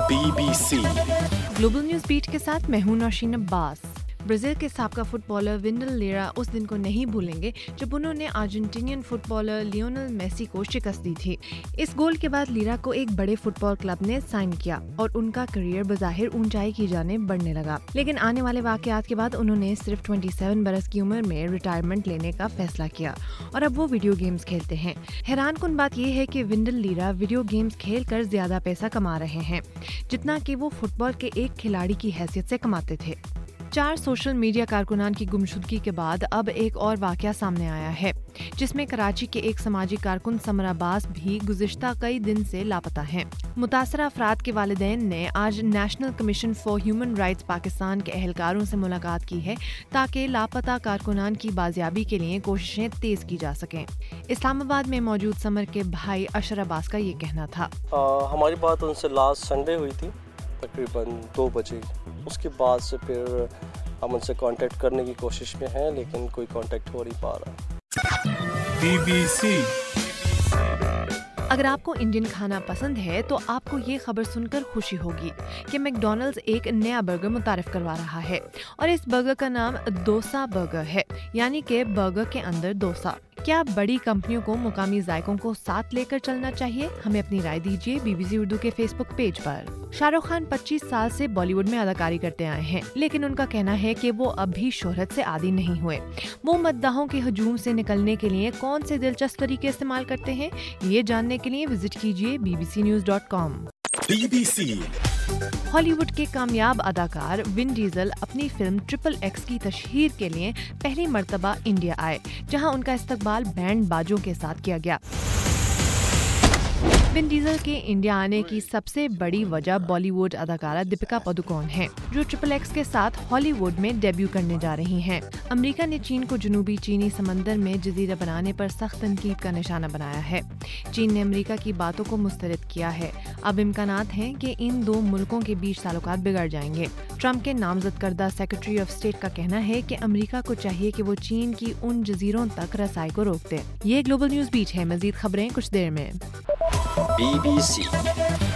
BBC global news beat के साथ मैं हूं नौशीन अब्बास। ब्राजील के साबका फुटबॉलर विंडल लीरा उस दिन को नहीं भूलेंगे जब उन्होंने अर्जेंटीनियन फुटबॉलर लियोनेल मेसी को शिकस्त दी थी। इस गोल के बाद लीरा को एक बड़े फुटबॉल क्लब ने साइन किया और उनका करियर बज़ाहिर ऊंचाई की जानिब बढ़ने लगा। लेकिन आने वाले वाकयात के बाद उन्होंने सिर्फ 27 बरस की उम्र में रिटायरमेंट लेने का फैसला किया और अब वो वीडियो गेम्स खेलते हैं। हैरानकुन बात यह है कि विंडल लीरा वीडियो गेम्स खेल कर ज्यादा पैसा कमा रहे हैं जितना कि वो फुटबॉल के एक खिलाड़ी की हैसियत से कमाते थे। 4 सोशल मीडिया कारकुनान की गुमशुदगी के बाद अब एक और वाकया सामने आया है जिसमें कराची के एक समाजी कारकुन समर अब्बास भी गुज़िश्ता कई दिन से लापता हैं। मुतासरा अफराद के वालिदैन ने आज National Commission for Human Rights Pakistan के अहलकारों से मुलाकात की है ताकि लापता कारकुनान की बाजियाबी के लिए कोशिशें तेज की जा सकें। इस्लामाबाद में मौजूद समर के भाई अशर अब्बास का ये कहना था। हमारी बात उनसे लास्ट संडे हुई थी तकरीबन 2 बजे। उसके बाद से फिर हम उनसे कांटेक्ट करने की कोशिश में हैं लेकिन कोई कांटेक्ट हो नहीं पा रहा। BBC अगर आपको इंडियन खाना पसंद है तो आपको ये खबर सुनकर खुशी होगी कि मैकडॉनल्ड्स एक नया बर्गर मुतारिफ करवा रहा है और इस बर्गर का नाम डोसा बर्गर है, यानी कि बर्गर के अंदर डोसा। क्या बड़ी कंपनियों को मुकामी जायकों को साथ लेकर चलना चाहिए? हमें अपनी राय दीजिए BBC उर्दू के फेसबुक पेज पर। शाहरुख खान 25 साल से बॉलीवुड में अदाकारी करते आए हैं, लेकिन उनका कहना है कि वो अब भी शोहरत से आदी नहीं हुए। वो मद्दाहों के हजूम से निकलने के लिए कौन से दिलचस्प तरीके इस्तेमाल करते हैं, ये जानने के लिए विजिट कीजिए bbcnews.com। BBC हॉलीवुड के कामयाब अदाकार विन डीजल अपनी फिल्म XXX की तशहीर के लिए पहली मर्तबा इंडिया आए, जहां उनका इस्तकबाल बैंड बाजों के साथ किया गया। विन डीजल के इंडिया आने की सबसे बड़ी वजह बॉलीवुड अदाकारा दीपिका पादुकोण है, जो XXX के साथ हॉलीवुड में डेब्यू करने जा रही हैं। अमेरिका ने चीन को जनूबी चीनी समंदर में जजीरा बनाने पर सख्त तनकीद का निशाना बनाया है। चीन ने अमेरिका की बातों को मुस्तरद किया है। अब इम्कानात हैं कि इन 2 मुल्कों के बीच ताल्लुकात बिगड़ जाएंगे। ट्रंप के नामजद करदा सेक्रेटरी ऑफ स्टेट का कहना है कि अमेरिका को चाहिए कि वो चीन की उन जजीरों तक रसाई को रोक दे। ये ग्लोबल न्यूज बीट है। मजीद खबरें कुछ देर में। BBC